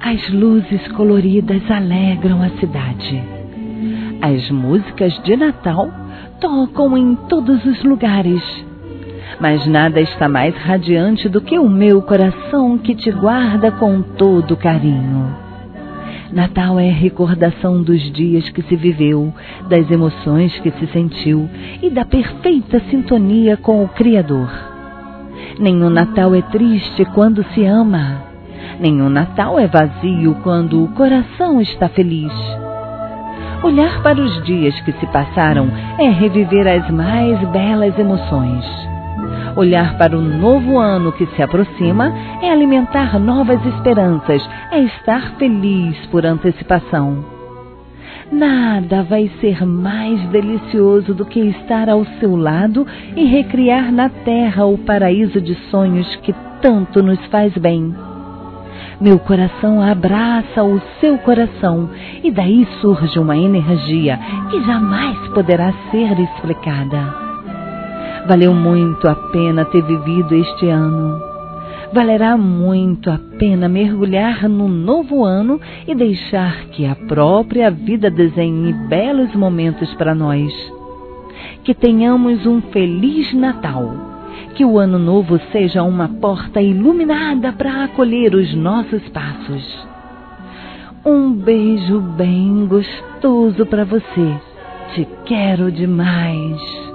As luzes coloridas alegram a cidade. As músicas de Natal tocam em todos os lugares. Mas nada está mais radiante do que o meu coração que te guarda com todo carinho. Natal é recordação dos dias que se viveu, das emoções que se sentiu e da perfeita sintonia com o Criador. Nenhum Natal é triste quando se ama. Nenhum Natal é vazio quando o coração está feliz. Olhar para os dias que se passaram é reviver as mais belas emoções. Olhar para o novo ano que se aproxima é alimentar novas esperanças, é estar feliz por antecipação. Nada vai ser mais delicioso do que estar ao seu lado e recriar na terra o paraíso de sonhos que tanto nos faz bem. Meu coração abraça o seu coração e daí surge uma energia que jamais poderá ser explicada. Valeu muito a pena ter vivido este ano. Valerá muito a pena mergulhar no novo ano e deixar que a própria vida desenhe belos momentos para nós. Que tenhamos um feliz Natal. Que o ano novo seja uma porta iluminada para acolher os nossos passos. Um beijo bem gostoso para você. Te quero demais.